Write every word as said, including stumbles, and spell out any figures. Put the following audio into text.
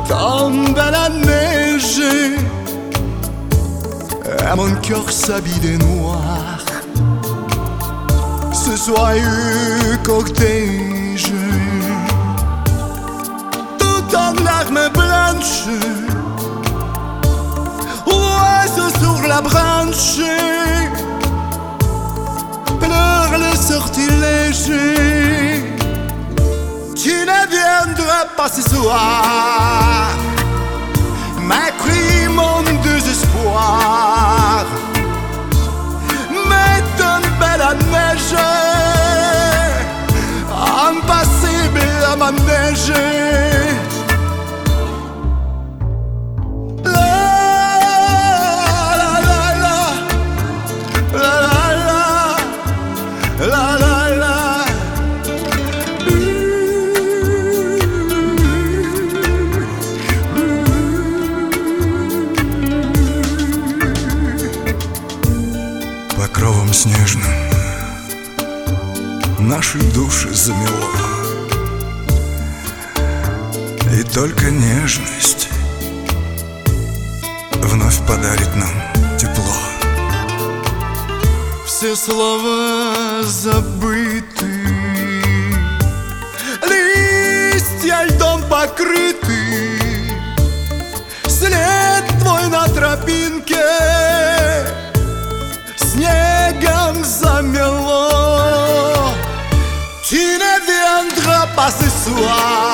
tombe la neige et mon cœur s'habille de noir. Ce joyeux cortège, tout en larmes blanches, oiseau sur la branche, pleure le sortilège. Tu ne viendras pas ce soir, m'écrit mon désespoir. Mais tombe la neige, impassible à ma neige. Покровом снежным наши души замело, и только нежность вновь подарит нам тепло. Все слова забыты, листья льдом покрыты, след твой на тропинке снегом замело. Tu ne viendras pas ce soir,